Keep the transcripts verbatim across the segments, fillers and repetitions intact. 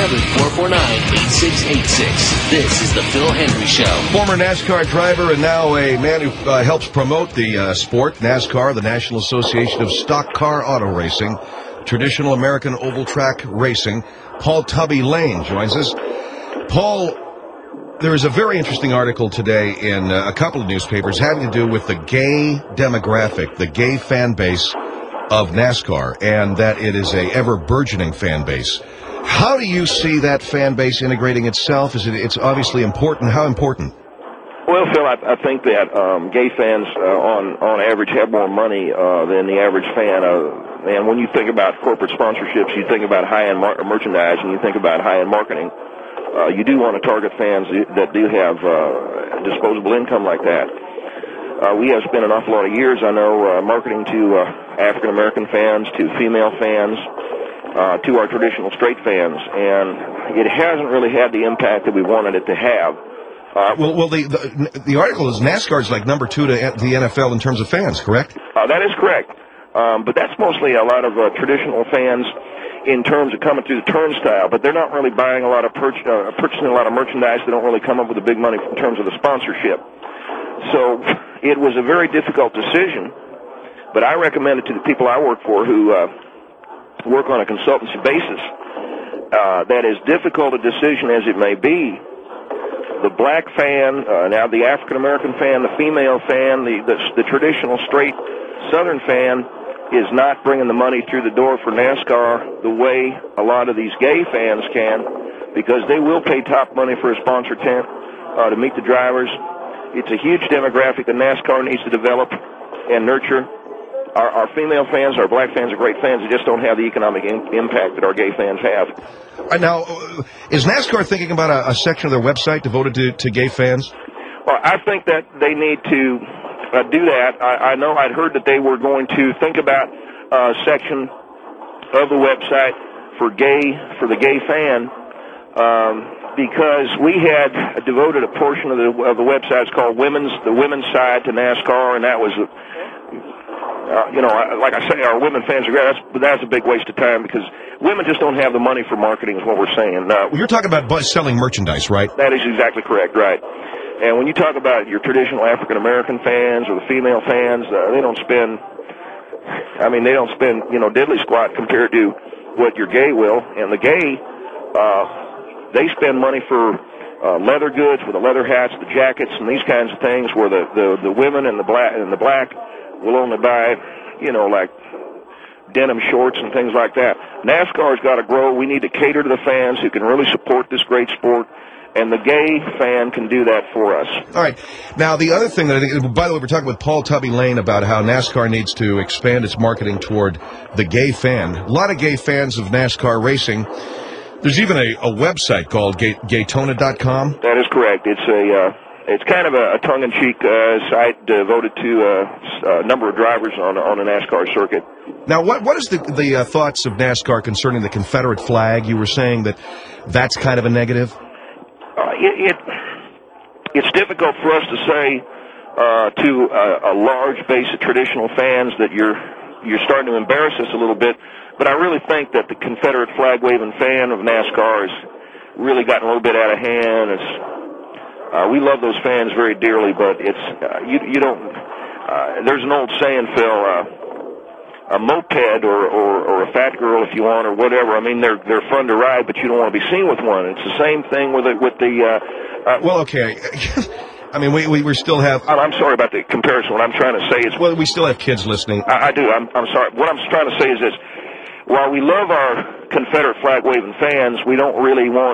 seven, four four nine, eight six eight six. This is the Phil Hendry Show. Former NASCAR driver and now a man who uh, helps promote the uh, sport, NASCAR, the National Association of Stock Car Auto Racing, traditional American oval track racing. Paul Tubby Lane joins us. Paul, there is a very interesting article today in uh, a couple of newspapers having to do with the gay demographic, the gay fan base of NASCAR, and that it is a ever-burgeoning fan base. How do you see that fan base integrating itself? Is it? It's obviously important. How important? Well, Phil, I, I think that um, gay fans, uh, on on average, have more money uh, than the average fan. Uh, and when you think about corporate sponsorships, you think about high-end mar- merchandise, and you think about high-end marketing. Uh, you do want to target fans that do have uh, disposable income like that. Uh, we have spent an awful lot of years, I know, uh, marketing to uh, African-American fans, to female fans, uh, to our traditional straight fans, and it hasn't really had the impact that we wanted it to have. Uh, well, well, the, the the article is NASCAR is like number two to the N F L in terms of fans, correct? Uh, that is correct, um, but that's mostly a lot of uh, traditional fans in terms of coming through the turnstile, but they're not really buying a lot of purch- uh, purchasing a lot of merchandise. They don't really come up with the big money in terms of the sponsorship. So it was a very difficult decision, but I recommend it to the people I work for who uh, work on a consultancy basis, uh, that as difficult a decision as it may be, the black fan, uh, now the African-American fan, the female fan, the, the, the traditional straight Southern fan is not bringing the money through the door for NASCAR the way a lot of these gay fans can, because they will pay top money for a sponsor tent uh, to meet the drivers. It's a huge demographic that NASCAR needs to develop and nurture. Our, our female fans, our black fans are great fans. They just don't have the economic in, impact that our gay fans have. Uh, now, uh, is NASCAR thinking about a, a section of their website devoted to, to gay fans? Well, I think that they need to uh, do that. I, I know I'd heard that they were going to think about a section of the website for gay, for the gay fan, um, because we had devoted a portion of the, of the website. It's called Women's, the Women's Side to NASCAR, and that was, uh, you know, like I say, our women fans are great. That's, but that's a big waste of time because women just don't have the money for marketing is what we're saying. Uh, well, you're talking about selling merchandise, right? That is exactly correct, right. And when you talk about your traditional African-American fans or the female fans, uh, they don't spend, I mean, they don't spend, you know, diddly squat compared to what your gay will. And the gay, uh, they spend money for uh, leather goods, with the leather hats, the jackets, and these kinds of things, where the, the, the women and the black and the black will only buy, you know, like denim shorts and things like that. NASCAR's got to grow. We need to cater to the fans who can really support this great sport, and the gay fan can do that for us. All right. Now, the other thing that I think, by the way, we're talking with Paul Tubby Lane about how NASCAR needs to expand its marketing toward the gay fan. A lot of gay fans of NASCAR racing. There's even a, a website called Gay, Gaytona dot com. That is correct. It's a uh, it's kind of a, a tongue-in-cheek uh, site devoted to uh, a number of drivers on on a NASCAR circuit. Now, what what is the the uh, thoughts of NASCAR concerning the Confederate flag? You were saying that that's kind of a negative. Uh, it, it it's difficult for us to say uh, to a, a large base of traditional fans that you're you're starting to embarrass us a little bit. But I really think that the Confederate flag-waving fan of NASCAR has really gotten a little bit out of hand. It's, uh, we love those fans very dearly, but it's uh, you, you don't. Uh, there's an old saying, Phil, uh, a moped or, or, or a fat girl, if you want, or whatever. I mean, they're they're fun to ride, but you don't want to be seen with one. It's the same thing with the, with the. Uh, uh, well, okay. I mean, we, we we still have. I'm sorry about the comparison. What I'm trying to say is. Well, we still have kids listening. I, I do. I'm I'm sorry. What I'm trying to say is this. While we love our Confederate flag-waving fans, we don't really want,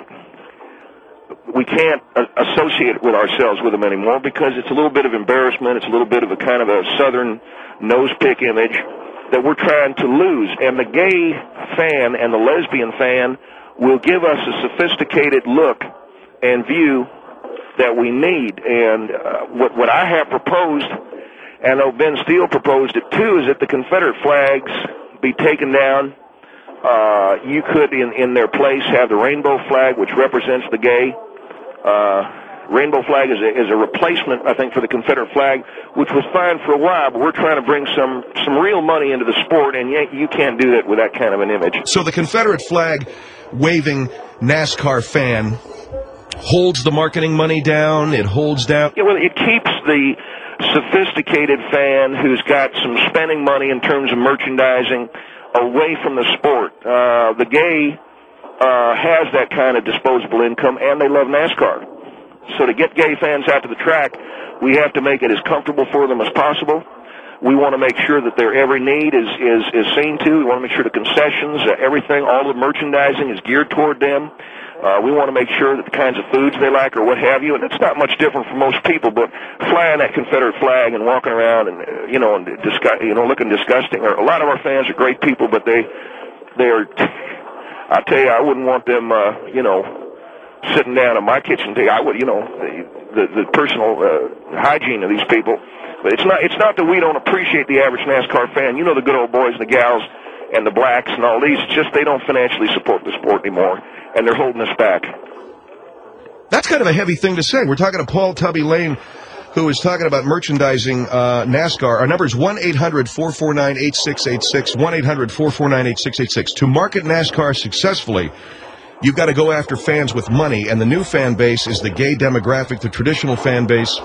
we can't uh, associate with ourselves with them anymore because it's a little bit of embarrassment. It's a little bit of a kind of a Southern nose-pick image that we're trying to lose. And the gay fan and the lesbian fan will give us a sophisticated look and view that we need. And uh, what, what I have proposed, and though Ben Steele proposed it too, is that the Confederate flags be taken down. Uh, you could, in, in their place, have the rainbow flag, which represents the gay. Uh, Rainbow flag is a, is a replacement, I think, for the Confederate flag, which was fine for a while, but we're trying to bring some, some real money into the sport, and yet you can't do that with that kind of an image. So the Confederate flag waving NASCAR fan holds the marketing money down, it holds down... Yeah, well, it keeps the sophisticated fan who's got some spending money in terms of merchandising away from the sport. Uh, the gay uh, has that kind of disposable income, and they love NASCAR. So to get gay fans out to the track, we have to make it as comfortable for them as possible. We want to make sure that their every need is, is, is seen to. We want to make sure the concessions, uh, everything, all the merchandising is geared toward them. Uh, we want to make sure that the kinds of foods they like or what have you, and it's not much different for most people, but flying that Confederate flag and walking around and, uh, you know, and disgu- you know, looking disgusting. Or, a lot of our fans are great people, but they, they are, I tell you, I wouldn't want them, uh, you know, sitting down at my kitchen table. I would, you know, the, the, the personal uh, hygiene of these people. But it's not, it's not that we don't appreciate the average NASCAR fan. You know, the good old boys and the gals and the blacks and all these, it's just they don't financially support the sport anymore, and they're holding us back. That's kind of a heavy thing to say. We're talking to Paul Tubby Lane, who is talking about merchandising uh, NASCAR. Our number is one eight hundred four four nine eight six eight six, one eight hundred four four nine eight six eight six. To market NASCAR successfully, you've got to go after fans with money, and the new fan base is the gay demographic, the traditional fan base.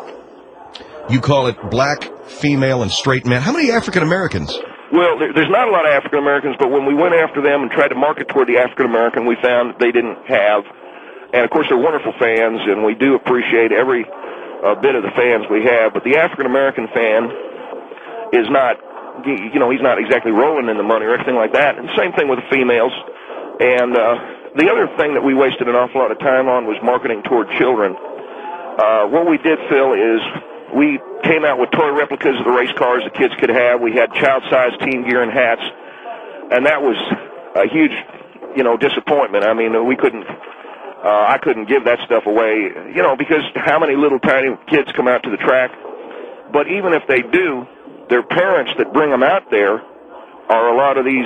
You call it black, female, and straight men. How many African Americans? Well, there, there's not a lot of African Americans, but when we went after them and tried to market toward the African American, we found that they didn't have. And, of course, they're wonderful fans, and we do appreciate every uh, bit of the fans we have. But the African American fan is not, you know, he's not exactly rolling in the money or anything like that. And same thing with the females. And uh, the other thing that we wasted an awful lot of time on was marketing toward children. Uh, what we did, Phil, is we came out with toy replicas of the race cars the kids could have. We had child-sized team gear and hats, and that was a huge, you know, disappointment. I mean, we couldn't, uh, I couldn't give that stuff away, you know, because how many little tiny kids come out to the track? But even if they do, their parents that bring them out there are a lot of these,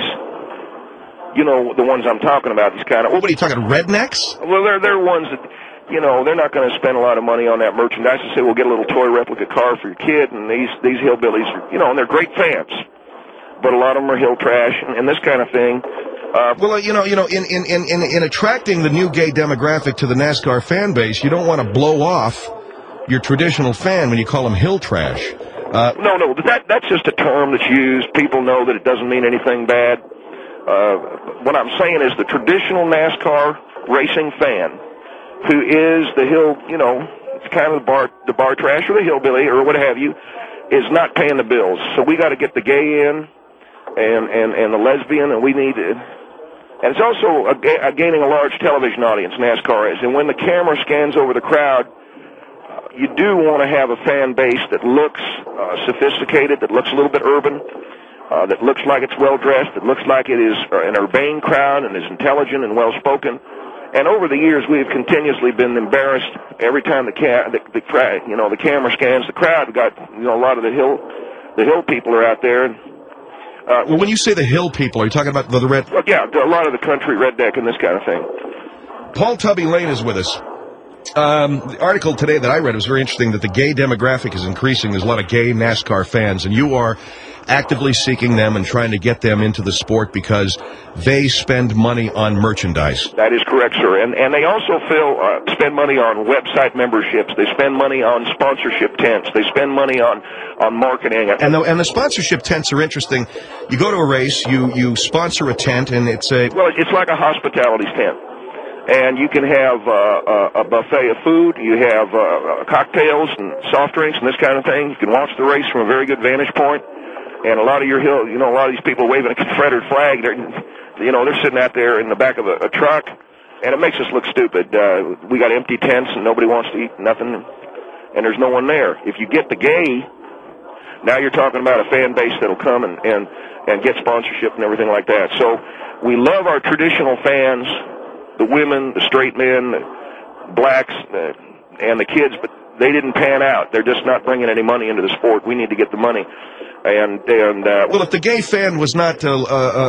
you know, the ones I'm talking about, these kind of... What are you talking, rednecks? Well, they're, they're ones that... You know, they're not going to spend a lot of money on that merchandise and say, we'll get a little toy replica car for your kid, and these these hillbillies, are, you know, and they're great fans. But a lot of them are hill trash and, and this kind of thing. Uh, well, you know, you know, in, in, in, in attracting the new gay demographic to the NASCAR fan base, you don't want to blow off your traditional fan when you call them hill trash. Uh, no, no, but that, that's just a term that's used. People know that it doesn't mean anything bad. Uh, what I'm saying is the traditional NASCAR racing fan, who is the hill, you know, it's kind of the bar, the bar trash or the hillbilly or what have you, is not paying the bills. So we got to get the gay in and, and, and the lesbian, and we need to. And it's also a, a gaining a large television audience, NASCAR is. And when the camera scans over the crowd, uh, you do want to have a fan base that looks uh, sophisticated, that looks a little bit urban, uh, that looks like it's well-dressed, that looks like it is an urbane crowd and is intelligent and well-spoken. And over the years, we have continuously been embarrassed every time the ca- the, the you know the camera scans the crowd. We got you know a lot of the hill the hill people are out there. Uh, well, when you say the hill people, are you talking about the, the red? Well, yeah, a lot of the country redneck and this kind of thing. Paul Tubby Lane is with us. Um, the article today that I read was very interesting. That the gay demographic is increasing. There's a lot of gay NASCAR fans, and you are actively seeking them and trying to get them into the sport because they spend money on merchandise. That is correct, sir. And and they also, Phil, uh, spend money on website memberships. They spend money on sponsorship tents. They spend money on, on marketing. And the, and the sponsorship tents are interesting. You go to a race, you, you sponsor a tent, and it's a... Well, it's like a hospitality tent. And you can have uh, a buffet of food. You have uh, cocktails and soft drinks and this kind of thing. You can watch the race from a very good vantage point. And a lot of your hill, you know, a lot of these people waving a Confederate flag, they're, you know, they're sitting out there in the back of a, a truck, and it makes us look stupid. Uh, we got empty tents, and nobody wants to eat nothing, and there's no one there. If you get the gay, now you're talking about a fan base that'll come and, and, and get sponsorship and everything like that. So we love our traditional fans, the women, the straight men, the blacks, uh, and the kids, but they didn't pan out. They're just not bringing any money into the sport. We need to get the money. And, and uh, well, if the gay fan was not a, a,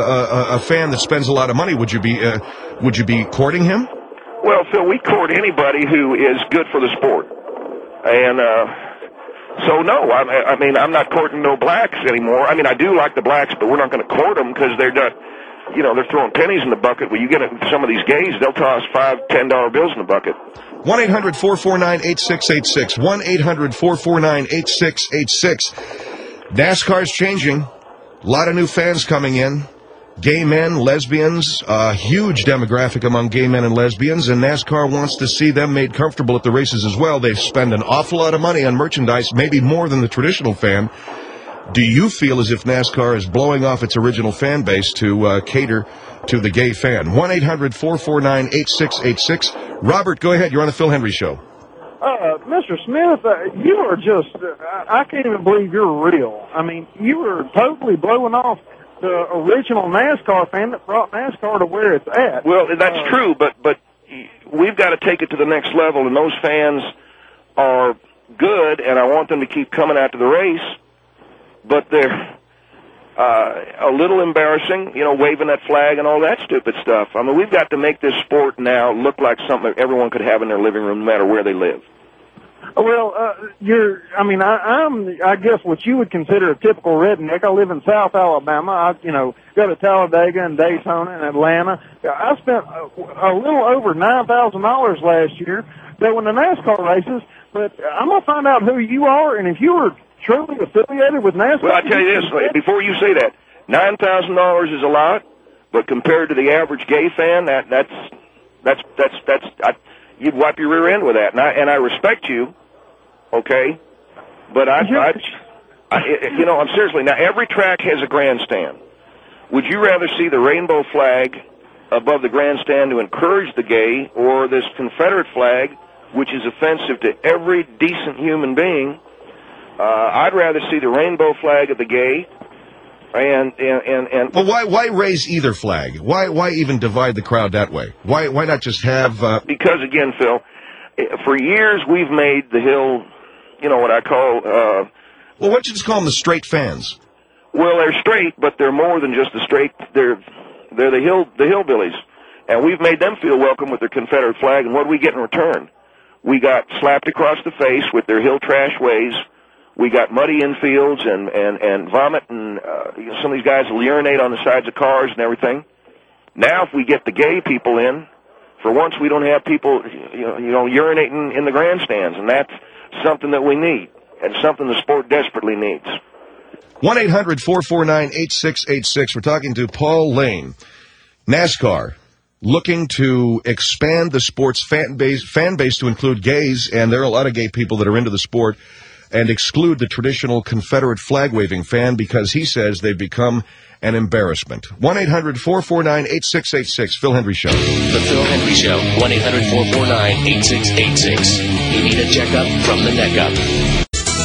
a, a fan that spends a lot of money, would you be uh, would you be courting him? Well, Phil, we court anybody who is good for the sport. And uh, so, no, I, I mean, I'm not courting no blacks anymore. I mean, I do like the blacks, but we're not going to court them because they're not, you know, they're throwing pennies in the bucket. When you get some of these gays, they'll toss five, ten dollar bills in the bucket. one eight hundred four four nine eight six eight six. one eight hundred four four nine eight six eight six. NASCAR's changing. A lot of new fans coming in. Gay men, lesbians, a huge demographic among gay men and lesbians, and NASCAR wants to see them made comfortable at the races as well. They spend an awful lot of money on merchandise, maybe more than the traditional fan. Do you feel as if NASCAR is blowing off its original fan base to uh, cater to the gay fan? one eight hundred four four nine eight six eight six. Robert, go ahead. You're on the Phil Hendry Show. Uh, Mister Smith, uh, you are just, uh, I can't even believe you're real. I mean, you were totally blowing off the original NASCAR fan that brought NASCAR to where it's at. Well, that's uh, true, but but we've got to take it to the next level, and those fans are good, and I want them to keep coming out to the race, but they're uh, a little embarrassing, you know, waving that flag and all that stupid stuff. I mean, we've got to make this sport now look like something that everyone could have in their living room no matter where they live. Well, uh, you're, I mean, I, I'm, I guess what you would consider a typical redneck. I live in South Alabama. I, you know, go to Talladega and Daytona and Atlanta. I spent a, a little over nine thousand dollars last year going to NASCAR races, but I'm going to find out who you are, and if you were truly affiliated with NASCAR. Well, I tell you this, before you say that, nine thousand dollars is a lot, but compared to the average gay fan, that, that's, that's, that's, that's, I, you'd wipe your rear end with that. And I, and I respect you. Okay, but I, I, I, you know, I'm seriously, now every track has a grandstand. Would you rather see the rainbow flag above the grandstand to encourage the gay, or this Confederate flag, which is offensive to every decent human being? Uh, I'd rather see the rainbow flag of the gay, and, and, and, and well, why, why raise either flag? Why, why even divide the crowd that way? Why, why not just have, uh... Because again, Phil, for years we've made the Hill, you know, what I call, uh... Well, why don't you just call them the straight fans? Well, they're straight, but they're more than just the straight. They're, they're the hill, the hillbillies. And we've made them feel welcome with their Confederate flag, and what do we get in return? We got slapped across the face with their hill trash ways. We got muddy infields and, and, and vomit, and uh, you know, some of these guys will urinate on the sides of cars and everything. Now if we get the gay people in, for once we don't have people, you know, you know urinating in the grandstands, and that's something that we need, and something the sport desperately needs. one eight hundred four four nine eight six eight six. We're talking to Paul Lane. NASCAR looking to expand the sport's fan base, fan base to include gays, and there are a lot of gay people that are into the sport, and exclude the traditional Confederate flag-waving fan because he says they've become an embarrassment. one eight hundred four four nine eight six eight six. Phil Hendry Show. The Phil Hendry Show. one eight hundred four four nine eight six eight six. You need a checkup from the neck up.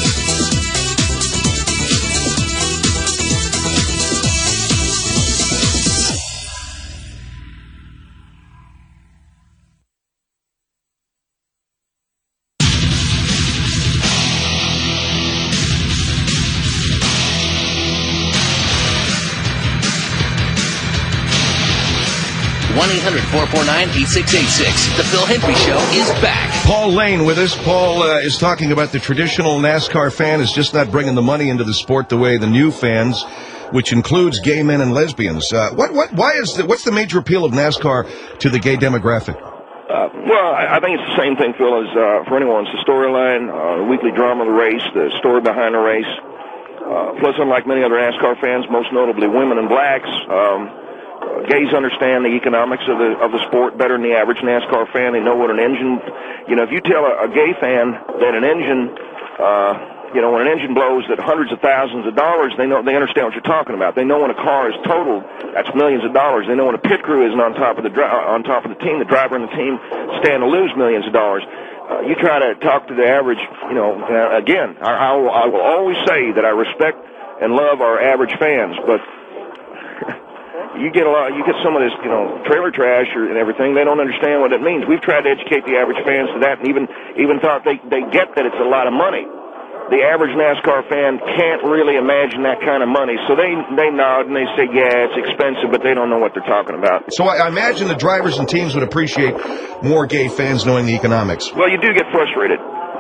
one eight hundred four four nine eight six eight six. The Phil Hendry Show is back. Paul Lane with us. Paul uh, is talking about the traditional NASCAR fan is just not bringing the money into the sport the way the new fans, which includes gay men and lesbians. Uh, what, what, why is the, what's the major appeal of NASCAR to the gay demographic? Uh, well, I, I think it's the same thing, Phil, as uh, for anyone. It's the storyline, uh, the weekly drama of the race, the story behind the race. Uh, plus, unlike many other NASCAR fans, most notably women and blacks, um, Uh, gays understand the economics of the of the sport better than the average NASCAR fan. They know what an engine, you know, if you tell a, a gay fan that an engine, uh, you know, when an engine blows at hundreds of thousands of dollars, they know they understand what you're talking about. They know when a car is totaled, that's millions of dollars. They know when a pit crew isn't on top of the dri- on top of the team, the driver and the team stand to lose millions of dollars. Uh, you try to talk to the average, you know, uh, again, I, I, will, I will always say that I respect and love our average fans, but you get a lot, you get some of this, you know, trailer trash or, and everything. They don't understand what it means. We've tried to educate the average fans to that, and even even thought they they get that it's a lot of money. The average NASCAR fan can't really imagine that kind of money, so they they nod and they say, yeah, it's expensive, but they don't know what they're talking about. So I imagine the drivers and teams would appreciate more gay fans knowing the economics. Well, you do get frustrated.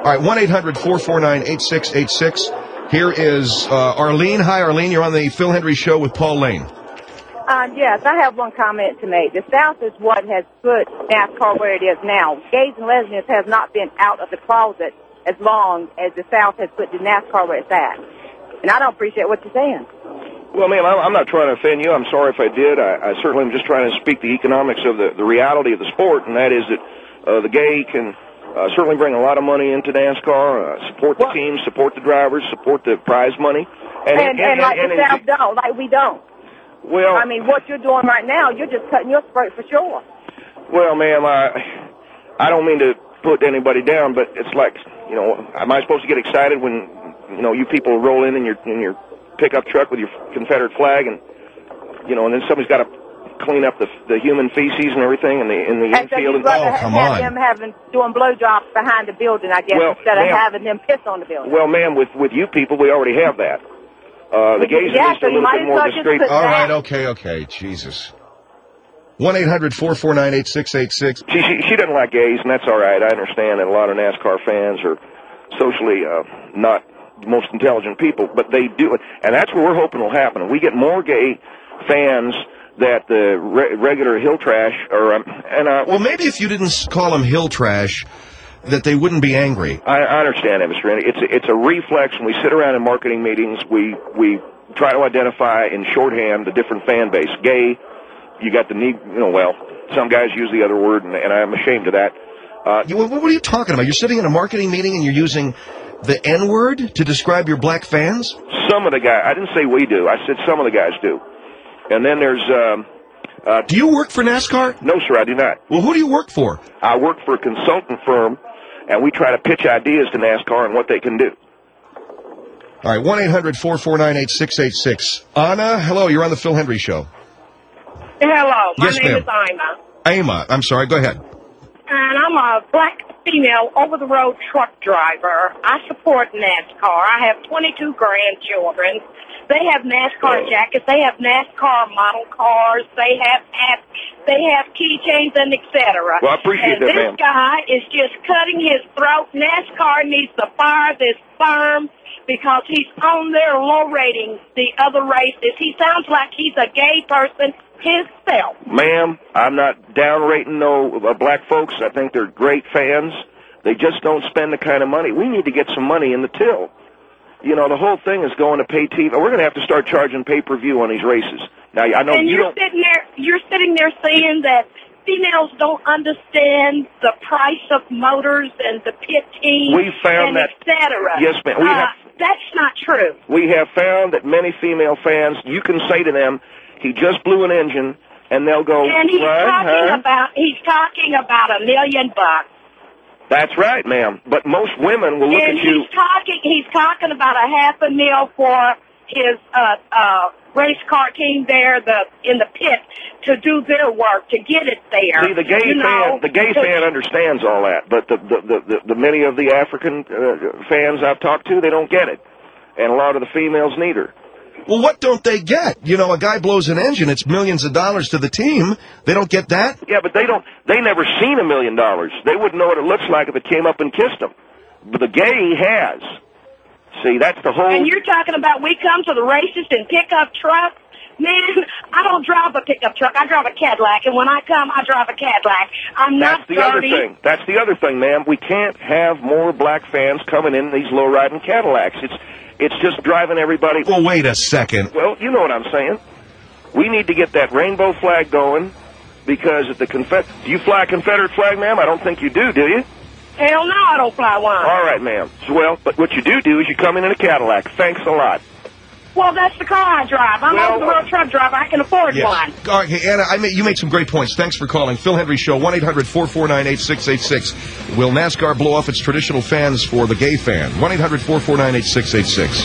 All right, one eight hundred four four nine eight six eight six. Here is uh, Arlene. Hi, Arlene. You're on the Phil Hendry Show with Paul Lane. Uh, yes, I have one comment to make. The South is what has put NASCAR where it is now. Gays and lesbians have not been out of the closet as long as the South has put the NASCAR where it's at. And I don't appreciate what you're saying. Well, ma'am, I'm not trying to offend you. I'm sorry if I did. I, I certainly am just trying to speak the economics of the, the reality of the sport, and that is that uh, the gay can uh, certainly bring a lot of money into NASCAR, uh, support the Well, teams, support the drivers, support the prize money. And, and, and, and like and, the and, South don't, like we don't. Well, I mean, what you're doing right now, you're just cutting your throat for sure. Well, ma'am, I, I don't mean to put anybody down, but it's like, you know, am I supposed to get excited when, you know, you people roll in in your in your pickup truck with your Confederate flag, and you know, and then somebody's got to clean up the the human feces and everything in the in the and infield. So And, oh, come have on! them having doing blowjobs behind the building, I guess, well, instead of having them piss on the building. Well, ma'am, with with you people, we already have that. Uh, the gays yeah, are just so a little might bit as more well just discreet. put All right, that. okay, okay. Jesus. one eight hundred four four nine eight six eight six. She, she she doesn't like gays, and that's all right. I understand that a lot of NASCAR fans are socially uh, not the most intelligent people, but they do it, and that's what we're hoping will happen. We get more gay fans that the re- regular hill trash, or um, and uh, Well, maybe if you didn't call them hill trash, that they wouldn't be angry. I, I understand that, Mister Randy. It's a, it's a reflex. When we sit around in marketing meetings, we we try to identify in shorthand the different fan base. Gay, you got the need, you know. Well, some guys use the other word, and, and I'm ashamed of that. Uh, You, what, what are you talking about? You're sitting in a marketing meeting and you're using the N-word to describe your black fans? some of the guys. I didn't say we do. I said some of the guys do. And then there's. Um, uh, Do you work for NASCAR? no, sir, I do not. Well, who do you work for? I work for a consultant firm, and we try to pitch ideas to NASCAR and what they can do. All right, one eight hundred four four nine eight six eight six. Anna, hello, you're on the Phil Hendry Show. Hello, my Yes, name ma'am. is Ima, Ama, I'm sorry, go ahead. and I'm a black female over-the-road truck driver. I support NASCAR. I have twenty-two grandchildren. They have NASCAR jackets. They have NASCAR model cars. They have hats. They have keychains and et cetera. Well, I appreciate and that, this ma'am. guy is just cutting his throat. NASCAR needs to fire this firm because he's on their low rating the other races. He sounds like he's a gay person himself. Ma'am, I'm not down-rating no uh, black folks. I think they're great fans. They just don't spend the kind of money. We need to get some money in the till. You know, the whole thing is going to pay T V. We're going to have to start charging pay-per-view on these races. Now, I know and you you're don't... sitting there, you're sitting there saying that females don't understand the price of motors and the pit team We found and that- et cetera. Yes, ma'am. We uh, have- That's not true. We have found that many female fans, you can say to them, he just blew an engine, and they'll go, And he's right, talking huh? about he's talking about a million bucks. That's right, ma'am. But most women will look and at you... he's talking he's talking about a half a mil for his uh uh race car team there, the in the pit, to do their work, to get it there. See, the gay you fan, know, the gay to- fan understands all that, but the the the, the, the many of the African uh, fans I've talked to, they don't get it, and a lot of the females neither. Well, what don't they get? You know, a guy blows an engine, it's millions of dollars to the team. They don't get that? Yeah, but they don't. They never seen a million dollars. They wouldn't know what it looks like if it came up and kissed them. But the gay has. See, that's the whole. And you're talking about we come to the races in pickup trucks. Man, I don't drive a pickup truck. I drive a Cadillac, and when I come, I drive a Cadillac. I'm That's not the other dirty. thing. That's the other thing, ma'am. We can't have more black fans coming in these low-riding Cadillacs. It's it's just driving everybody. Well, wait a second. Well, you know what I'm saying. We need to get that rainbow flag going because at the Confed. Do you fly a Confederate flag, ma'am? I don't think you do, do you? Hell no, I don't fly one. All right, ma'am. So, well, but what you do do is you come in in a Cadillac. Thanks a lot. Well, that's the car I drive. I'm Well, over the road truck driver. I can afford Yes. one. All right, hey, Anna, I made, you made some great points. Thanks for calling. Phil Hendry Show, one eight hundred four four nine eight six eight six. Will NASCAR blow off its traditional fans for the gay fan? one eight hundred four four nine eight six eight six.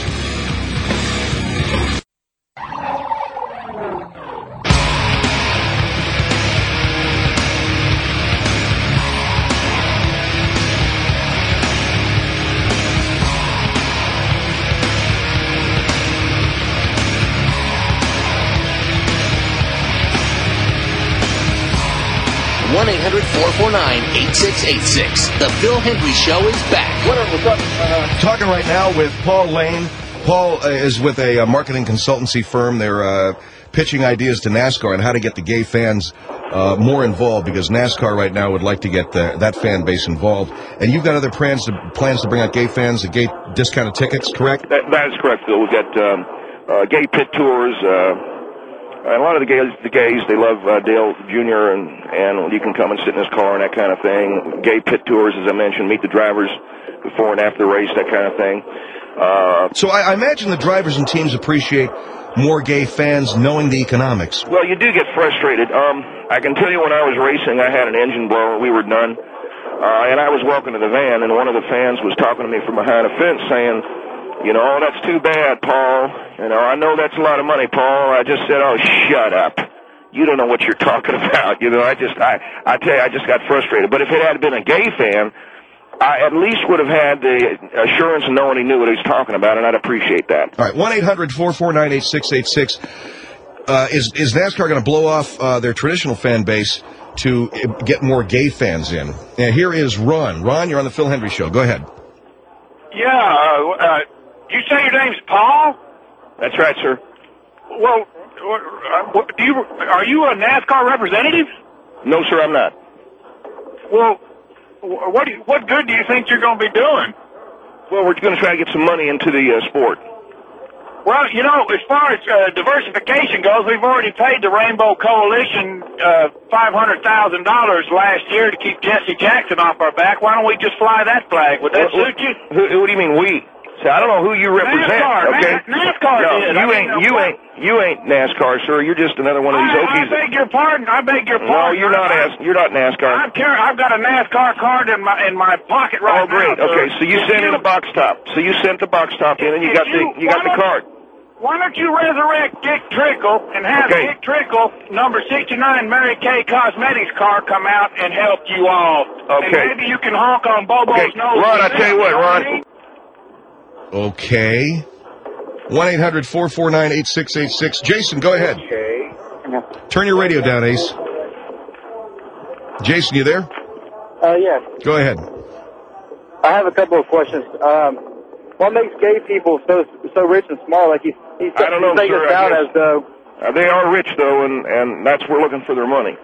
one eight hundred four four nine eight six eight six. The Phil Hendry Show is back. What's up? Uh, talking right now with Paul Lane. Paul uh, is with a uh, marketing consultancy firm. They're uh, pitching ideas to NASCAR on how to get the gay fans uh, more involved, because NASCAR right now would like to get the, that fan base involved. And you've got other plans to plans to bring out gay fans, the gay discounted tickets, correct? That, that is correct, Phil. We've got um, uh, gay pit tours. Uh, and a lot of the gays, the gays, they love uh, Dale Junior and and you can come and sit in his car and that kind of thing. Gay pit tours, as I mentioned, meet the drivers before and after the race, that kind of thing. Uh, so I, I imagine the drivers and teams appreciate more gay fans knowing the economics. Well, you do get frustrated. Um, I can tell you when I was racing, I had an engine blower. We were done. Uh, and I was walking to the van, and one of the fans was talking to me from behind a fence saying, you know, oh, that's too bad, Paul. You know, I know that's a lot of money, Paul. I just said, oh, shut up. You don't know what you're talking about. You know, I just, I, I tell you, I just got frustrated. But if it had been a gay fan, I at least would have had the assurance of knowing he knew what he was talking about, and I'd appreciate that. All right, one eight hundred four four nine eight six eight six. Uh, is, is NASCAR going to blow off uh, their traditional fan base to get more gay fans in? And here is Ron. Ron, you're on the Phil Hendry Show. Go ahead. Yeah, uh, uh, you say your name's Paul? That's right, sir. Well, uh, do you are you a NASCAR representative? No, sir, I'm not. Well, what do you, what good do you think you're going to be doing? Well, we're going to try to get some money into the uh, sport. Well, you know, as far as uh, diversification goes, we've already paid the Rainbow Coalition uh, five hundred thousand dollars last year to keep Jesse Jackson off our back. Why don't we just fly that flag? Would that what, suit you? Who, what do you mean we? See, I don't know who you represent. NASCAR, okay, NASCAR no, did. You I mean, ain't, you ain't, you ain't NASCAR, sir. You're just another one of these I, Okies. I beg your pardon. I beg your pardon. No, you're not. As, you're not NASCAR. I'm car- I've got a NASCAR card in my in my pocket right now. Oh, great. Now, okay, so you sent in a box top. So you sent the box top in, and you got you, the you got the card. Why don't you resurrect Dick Trickle and have Okay. Dick Trickle, number sixty-nine, Mary Kay Cosmetics car come out and help you all? Okay. And maybe you can honk on Bobo's Okay, nose. Ron, I tell you what, Ron. Okay. one eight hundred four four nine eight six eight six. Jason, go ahead. Okay. Turn your radio down, Ace. Jason, you there? Uh, yes. Go ahead. I have a couple of questions. Um, what makes gay people so so rich and smart? Like he's he's, I don't know, he's making sir, it I sound guess. as though Uh, they are rich though, and and that's we're looking for their money.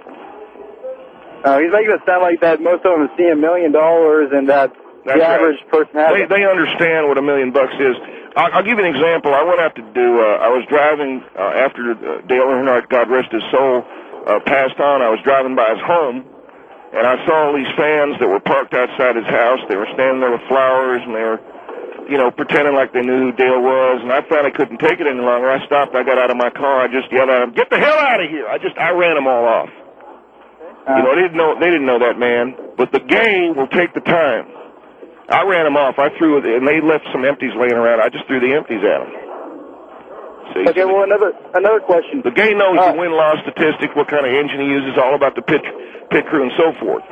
uh, he's making it sound like that most of them see a million dollars and that That's the right. average person has. They they understand what a million bucks is. I'll, I'll give you an example. I went out to do. Uh, I was driving uh, after uh, Dale Earnhardt, God rest his soul, uh, passed on. I was driving by his home, and I saw all these fans that were parked outside his house. They were standing there with flowers, and they were, you know, pretending like they knew who Dale was. And I finally couldn't take it any longer. I stopped. I got out of my car. I just yelled at them, "Get the hell out of here!" I just I ran them all off. Uh, You know, they didn't know they didn't know that man, but the game will take the time. I ran them off. I threw it, and they left some empties laying around. I just threw the empties at them. See, okay. Well, another another question. the game knows Uh, the win-loss statistic, what kind of engine he uses, all about the pit pit crew and so forth.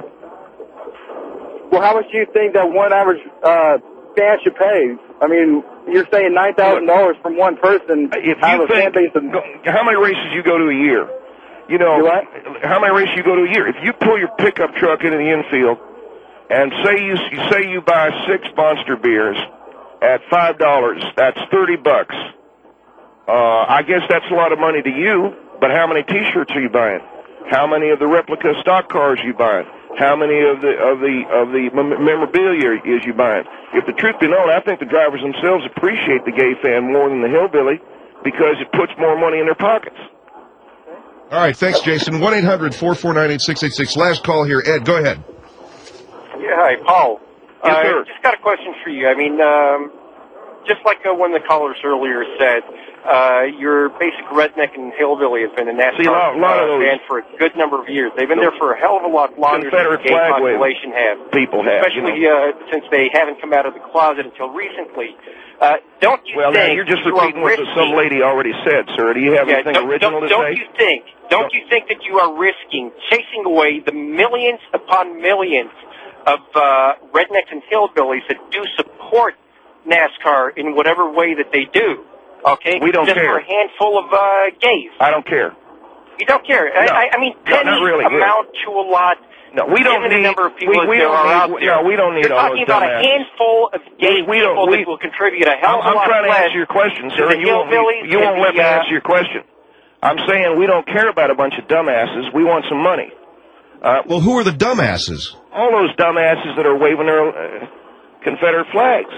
Well, how much do you think that one average uh, fan should pay? I mean, you're saying nine thousand dollars from one person. If have you a fan think, base of, go- how many races you go to a year? You know, You what? how many races you go to a year? If you pull your pickup truck into the infield, and say you say you buy six Monster beers at five dollars, that's thirty bucks. Uh, I guess that's a lot of money to you. But how many T-shirts are you buying? How many of the replica stock cars are you buying? How many of the of the of the mem- memorabilia is you buying? If the truth be known, I think the drivers themselves appreciate the gay fan more than the hillbilly because it puts more money in their pockets. All right, thanks, Jason. one eight hundred four four nine eight six eight six. Last call here. Ed, go ahead. Yeah, hi, Paul. Yes, uh, sir. Just got a question for you. I mean, um, just like uh, one of the callers earlier said, uh, your basic redneck and hillbilly has been a NASCAR See, a lot- lot of uh, those- fan for a good number of years. They've been there for a hell of a lot longer than the Confederate gay flag wave population has. people have, Especially you know. uh, since they haven't come out of the closet until recently. Uh, don't you Well, now think you're just you repeating are what risking, some lady already said, sir. Do you have yeah, anything don't, original don't, to don't say? you think? Don't No. you think that you are risking chasing away the millions upon millions of uh, rednecks and hillbillies that do support NASCAR in whatever way that they do? Okay, We don't just care. for a handful of uh, gays. I don't care. You don't care. No. I, I mean, No, not pennies really. amount to a lot. No, we don't given need. the number of people we, that we there don't are need, out there. No, we don't need You're all talking those about a dumbasses. handful of gay we, we don't, people we, that will contribute a hell of I'm, a lot I'm trying to less answer your question, to sir. the and You won't, hillbillies you won't and let the, me uh, answer your question. I'm saying we don't care about a bunch of dumbasses. We want some money. Uh, Well, who are the dumbasses? all those dumbasses that are waving their uh, Confederate flags.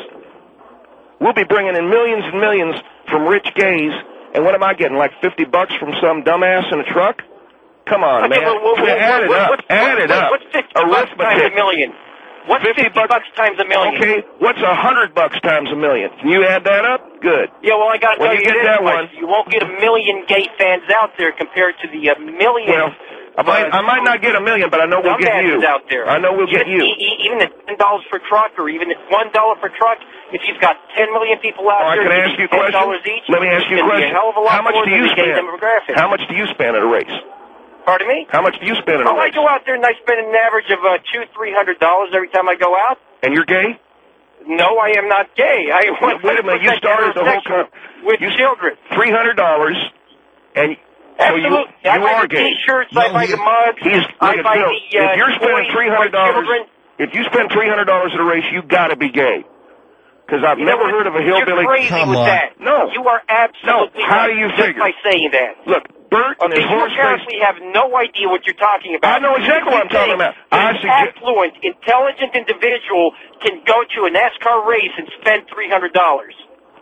We'll be bringing in millions and millions from rich gays, and what am I getting, like fifty bucks from some dumbass in a truck? Come on, Okay, man. well, well, well, add it what- up. what's- add it what's- up. What's fifty bucks times a million? What's fifty, bucks, times a million? Okay, what's a hundred bucks times a million? Can you add that up? Good. Yeah, well, I got to When tell you you get this that much. one- You won't get a million gay fans out there compared to the uh, million. Well, I might, I might not get a million, but I know we'll get you. dumbasses out there. I know we'll even, get you. e- e- even at ten dollars per truck, or even at one dollar per truck, if you've got ten million people out All right, there, can I giving ask you a ten question? dollars each. Let me ask you a it's gonna be question. A hell of a lot How much more do than you the gay spend? demographic. How much do you spend at a race? Pardon me? How much do you spend at a Oh, I race? go out there and I spend an average of uh, two, three hundred dollars every time I go out. And you're gay? No, I am not gay. I Wait, wait a minute, you started the whole heterosexual con- with you, children. Three hundred dollars, and so you, Absolutely. you I buy are the gay. T-shirts, I buy the mugs, He's, I look at buy Bill. the uh, If you're spending toys three for hundred dollars, children. if you spend three hundred dollars at a race, you got to be gay. Because I've You know never what? heard of a hillbilly. You're crazy Come with on. that. No. You are absolutely No, how right do you just figure? by saying that. Look, Bert and Okay, his you horse face. apparently have no idea what you're talking about. I know exactly what I'm talking about. I An suggest. affluent, intelligent individual can go to a NASCAR race and spend three hundred dollars.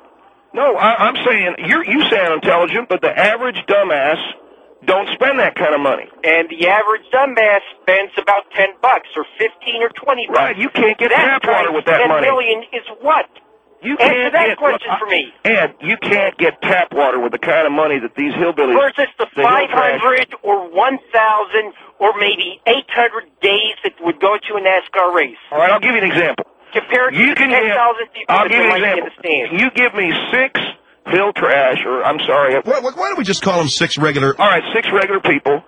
No, I, I'm saying you you sound intelligent, but the average dumbass don't spend that kind of money. And the average dumbass spends about ten bucks or fifteen or twenty bucks. Right, you can't get that tap water times with that ten money. million is what? You Answer can't that get, question look, for me. Ed, you can't get tap water with the kind of money that these hillbillies. Versus the the hill five trash- hundred or one thousand or maybe eight hundred gays that would go to a NASCAR race. All right, I'll give you an example. Compared You to can ten get. thousand people I'll that give you you an might example. in the stands. You give me six hill trash, or I'm sorry. Why, why why don't we just call them six regular? All right, six regular people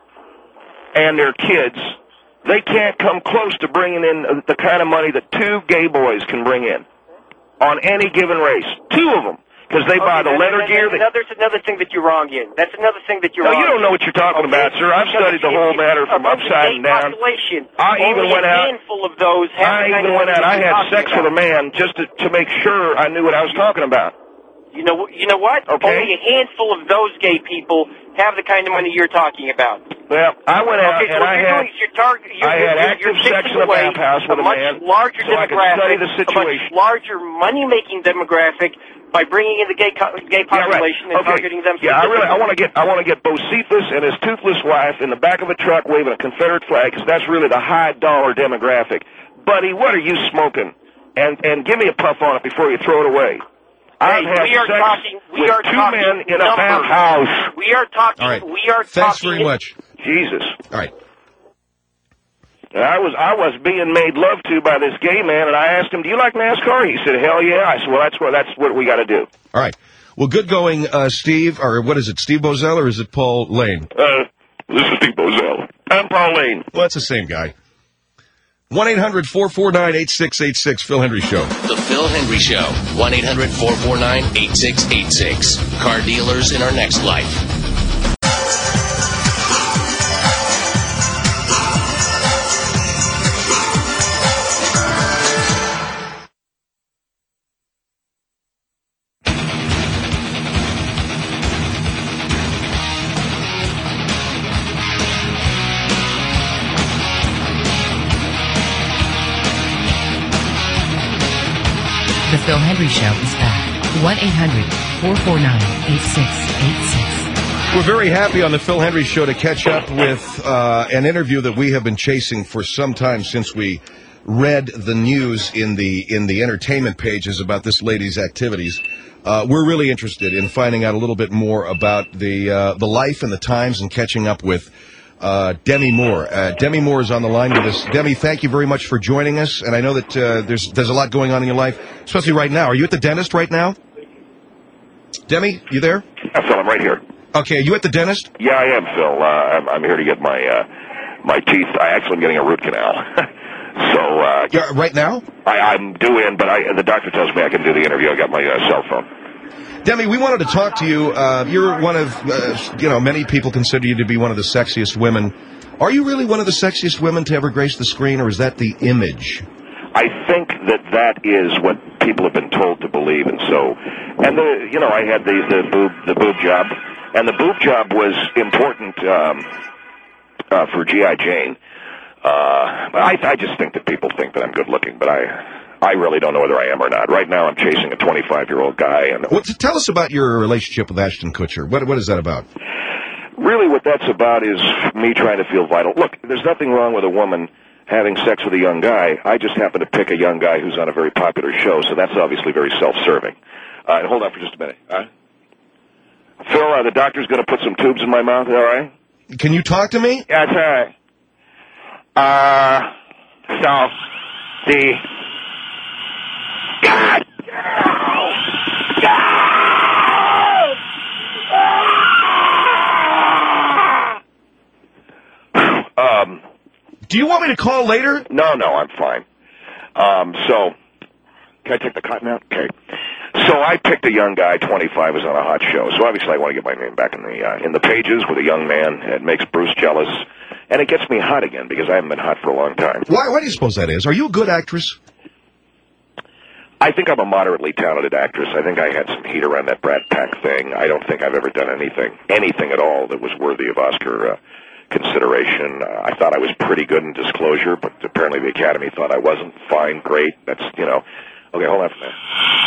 and their kids. They can't come close to bringing in the kind of money that two gay boys can bring in on any given race. Two of them, because they buy the Okay, leather that- gear. That's That, another, that's another thing that you're wrong in. That's another thing that you're no, wrong you don't know in. what you're talking Okay? about, sir. I've Because studied the if- whole if- matter from among the upside gay and down. population, I even only went a out- handful of those have I the kind even of went money out. I that you're had talking sex about. with a man just to, to make sure I knew what I was talking about. You know, you know what? Okay. Only a handful of those gay people have the kind of money you're talking about. Well, I went out Okay, so and what I you're had doing is you're target. You're, I you're, had you're, active you're sex taking in a away bathhouse with a much man larger so I could demographic, study the a situation. much larger money-making demographic by bringing in the gay co- gay Yeah, right. population and Okay. targeting them. Yeah, I really, I specifically. want to get, I want to get Bocephus and his toothless wife in the back of a truck waving a Confederate flag, because that's really the high dollar demographic. Buddy, what are you smoking? And and give me a puff on it before you throw it away. I've had we are sex talking. We with are two talking men in a numbers. bathhouse. We are talking. All right. We are Thanks talking. very much. Jesus. All right. And I was I was being made love to by this gay man, and I asked him, "Do you like NASCAR?" He said, "Hell yeah." I said, "Well, that's what that's what we got to do." All right. Well, good going, uh, Steve. Or what is it, Steve Bozell, or is it Paul Lane? Uh, this is Steve Bozell. I'm Paul Lane. Well, it's the same guy. one eight hundred four four nine eight six eight six, Phil Hendry Show. The Phil Hendry Show. one eight hundred four four nine eight six eight six. Car dealers in our next life. The Phil Hendry Show is back. one eight hundred four four nine eight six eight six. We're very happy on the Phil Hendry Show to catch up with uh, an interview that we have been chasing for some time since we read the news in the in the entertainment pages about this lady's activities. Uh, we're really interested in finding out a little bit more about the uh, the life and the times and catching up with uh, Demi Moore. Uh, Demi Moore is on the line with us. Demi, thank you very much for joining us. And I know that uh, there's there's a lot going on in your life, especially right now. Are you at the dentist right now? Demi, you there? Yeah, Phil, I'm right here. Okay, are you at the dentist? Yeah, I am, Phil. Uh, I'm, I'm here to get my uh, my teeth. I actually am getting a root canal. so uh, Yeah, right now? I, I'm due in, but I, the doctor tells me I can do the interview. I got my uh, cell phone. Demi, we wanted to talk to you. Uh, you're one of, uh, you know, many people consider you to be one of the sexiest women Are you really one of the sexiest women to ever grace the screen, or is that the image? I think that that is what people have been told to believe, and so, and the, you know, I had the the boob the boob job, and the boob job was important um, uh, for G I. Jane. Uh, I I just think that people think that I'm good looking, but I I really don't know whether I am or not. Right now, I'm chasing a twenty-five year old guy, and well, tell us about your relationship with Ashton Kutcher. What what is that about? Really, what that's about is me trying to feel vital. Look, there's nothing wrong with a woman having sex with a young guy. I just happen to pick a young guy who's on a very popular show, so that's obviously very self-serving. Uh, and hold on for just a minute. Uh, Phil, uh, the doctor's going to put some tubes in my mouth, all right? Can you talk to me? Yeah, that's all right. Uh, so, the... God! Um... Do you want me to call later? No, no, I'm fine. Um, so, can I take the cotton out? Okay. So I picked a young guy, twenty-five, was on a hot show. So obviously I want to get my name back in the uh, in the pages with a young man. It makes Bruce jealous, and it gets me hot again because I haven't been hot for a long time. Why? Why do you suppose that is? Are you a good actress? I think I'm a moderately talented actress. I think I had some heat around that Brat Pack thing. I don't think I've ever done anything, anything at all that was worthy of Oscar uh, consideration. Uh, I thought I was pretty good in Disclosure, but apparently the Academy thought I wasn't. Fine, great. That's, you know. Okay, hold on for a minute.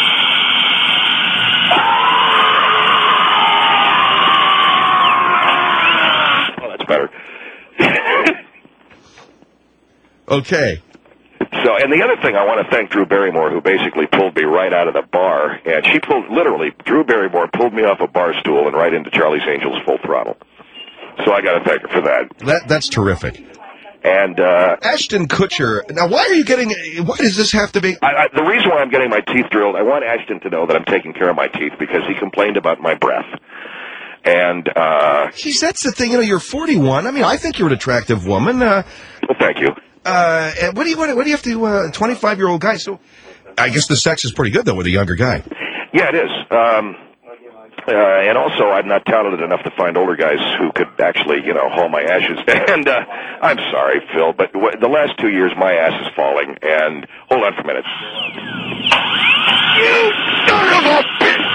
Oh, that's better. Okay. So, and the other thing, I want to thank Drew Barrymore, who basically pulled me right out of the bar. And she pulled, literally, Drew Barrymore pulled me off a bar stool and right into Charlie's Angels Full Throttle. So I got to thank her for that. That That's terrific. And uh, Ashton Kutcher. Now, why are you getting? Why does this have to be? I, I, the reason why I'm getting my teeth drilled, I want Ashton to know that I'm taking care of my teeth because he complained about my breath. And uh, Jeez, that's the thing. You know, you're forty-one. I mean, I think you're an attractive woman. Uh, well, thank you. Uh, and what do you what, what do you have to? Uh, twenty-five year old guy. So, I guess the sex is pretty good though with a younger guy. Yeah, it is. Um, Uh, and also, I'm not talented enough to find older guys who could actually, you know, haul my ashes. And uh, I'm sorry, Phil, but w- the last two years, my ass is falling. And hold on for a minute. You son of a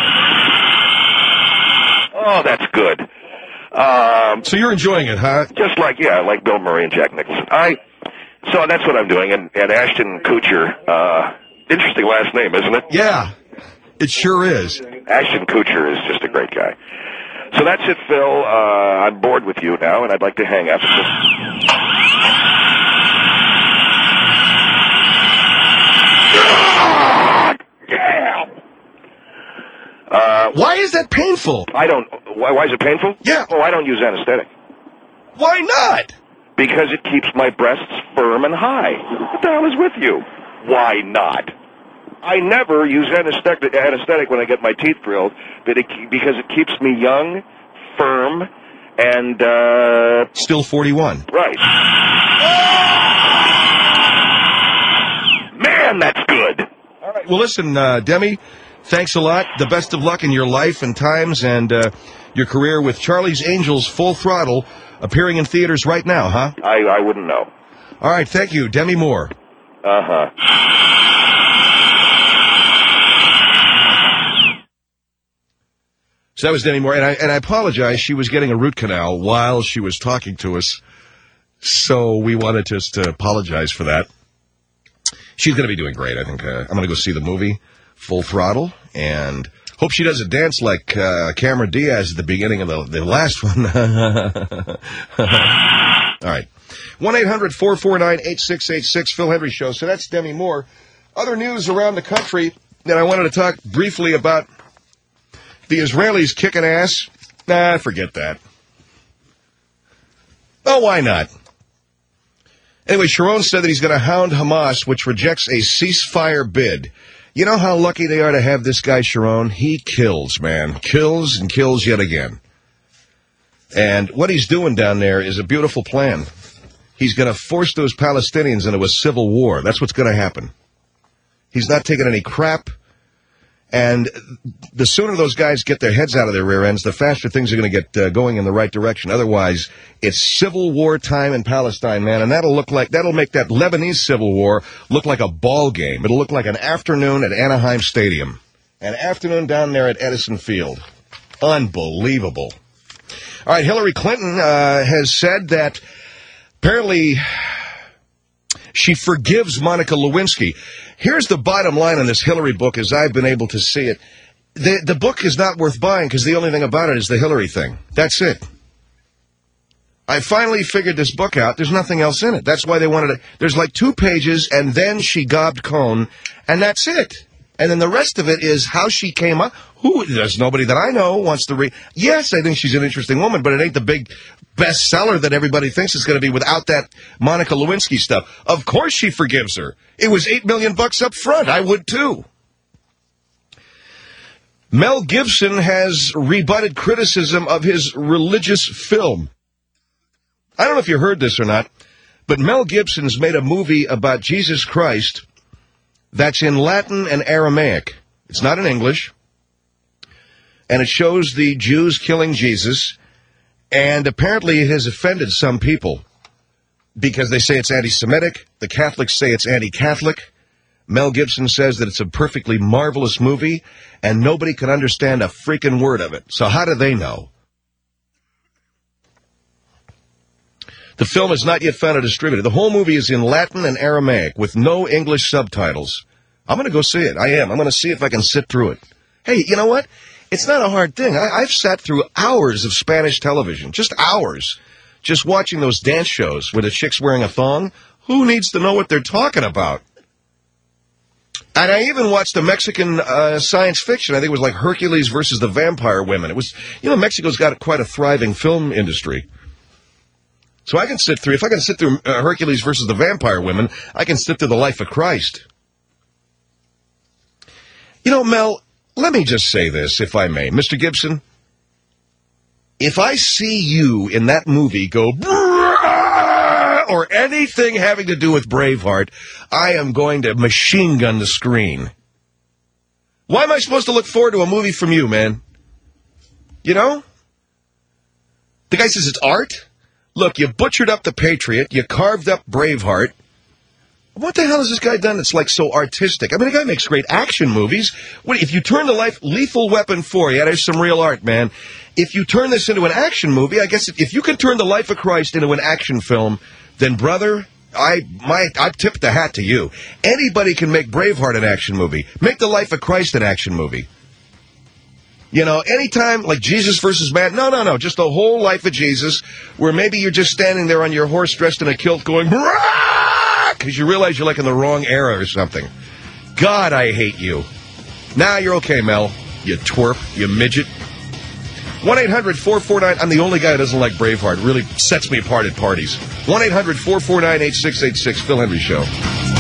bitch! Oh, that's good. Um, so you're enjoying it, huh? Just like, yeah, like Bill Murray and Jack Nicholson. I. So that's what I'm doing. And, and Ashton Kutcher, uh, interesting last name, isn't it? Yeah. It sure is. Ashton Kutcher is just a great guy. So that's it, Phil. Uh, I'm bored with you now, and I'd like to hang up. Yeah. Uh, why is that painful? I don't. Why, why is it painful? Yeah. Oh, I don't use anesthetic. Why not? Because it keeps my breasts firm and high. What the hell is with you? Why not? I never use anesthetic, anesthetic when I get my teeth drilled, but it, because it keeps me young, firm, and, uh... still forty-one. Right. Man, that's good! All right. Well, listen, uh, Demi, thanks a lot. The best of luck in your life and times and uh, your career with Charlie's Angels Full Throttle, appearing in theaters right now, huh? I, I wouldn't know. All right, thank you. Demi Moore. Uh-huh. So that was Demi Moore, and I, and I apologize. She was getting a root canal while she was talking to us, so we wanted just to apologize for that. She's going to be doing great, I think. Uh, I'm going to go see the movie, Full Throttle, and hope she doesn't dance like uh, Cameron Diaz at the beginning of the, the last one. All right. one eight hundred four four nine eight six eight six, Phil Hendrie Show. So that's Demi Moore. Other news around the country that I wanted to talk briefly about. The Israelis kicking ass? Nah, forget that. Oh, why not? Anyway, Sharon said that he's going to hound Hamas, which rejects a ceasefire bid. You know how lucky they are to have this guy, Sharon? He kills, man. Kills and kills yet again. And what he's doing down there is a beautiful plan. He's going to force those Palestinians into a civil war. That's what's going to happen. He's not taking any crap. And the sooner those guys get their heads out of their rear ends, the faster things are going to get uh, going in the right direction. Otherwise, it's civil war time in Palestine, man, and that'll look like that'll make that Lebanese civil war look like a ball game. It'll look like an afternoon at Anaheim Stadium, an afternoon down there at Edison Field. Unbelievable. All right, Hillary Clinton uh, has said that apparently she forgives Monica Lewinsky. Here's the bottom line on this Hillary book as I've been able to see it. The, the book is not worth buying because the only thing about it is the Hillary thing. That's it. I finally figured this book out. There's nothing else in it. That's why they wanted it. There's like two pages, and then she gobbed Cohn, and that's it. And then the rest of it is how she came up. Who? There's nobody that I know wants to read. Yes, I think she's an interesting woman, but it ain't the big bestseller that everybody thinks it's going to be without that Monica Lewinsky stuff. Of course she forgives her. It was eight million bucks up front. I would too. Mel Gibson has rebutted criticism of his religious film. I don't know if you heard this or not, but Mel Gibson's made a movie about Jesus Christ that's in Latin and Aramaic. It's not in English. And it shows the Jews killing Jesus. And apparently it has offended some people because they say it's anti-Semitic. The Catholics say it's anti-Catholic. Mel Gibson says that it's a perfectly marvelous movie, and nobody can understand a freaking word of it. So how do they know? The film is not yet found a distributor. The whole movie is in Latin and Aramaic with no English subtitles. I'm going to go see it. I am. I'm going to see if I can sit through it. Hey, you know what? It's not a hard thing. I, I've sat through hours of Spanish television, just hours, just watching those dance shows where the chick's wearing a thong. Who needs to know what they're talking about? And I even watched a Mexican uh, science fiction. I think it was like Hercules versus the Vampire Women. It was, you know, Mexico's got quite a thriving film industry. So I can sit through, if I can sit through uh, Hercules versus the Vampire Women, I can sit through The Life of Christ. You know, Mel, let me just say this, if I may. Mister Gibson, if I see you in that movie go, or anything having to do with Braveheart, I am going to machine gun the screen. Why am I supposed to look forward to a movie from you, man? You know? The guy says it's art? Look, you butchered up the Patriot, you carved up Braveheart. What the hell has this guy done that's like so artistic? I mean, the guy makes great action movies. What, if you turn the life, Lethal Weapon four, yeah, there's some real art, man. If you turn this into an action movie, I guess if you can turn The Life of Christ into an action film, then brother, I my I tip the hat to you. Anybody can make Braveheart an action movie. Make The Life of Christ an action movie. You know, anytime, like Jesus versus man, no, no, no, just the whole life of Jesus, where maybe you're just standing there on your horse dressed in a kilt going, because you realize you're like in the wrong era or something. God, I hate you. Nah, you're okay, Mel. You twerp, you midget. one eight hundred four four nine, I'm the only guy who doesn't like Braveheart. It really sets me apart at parties. one eight hundred four four nine eight six eight six, Phil Hendry Show.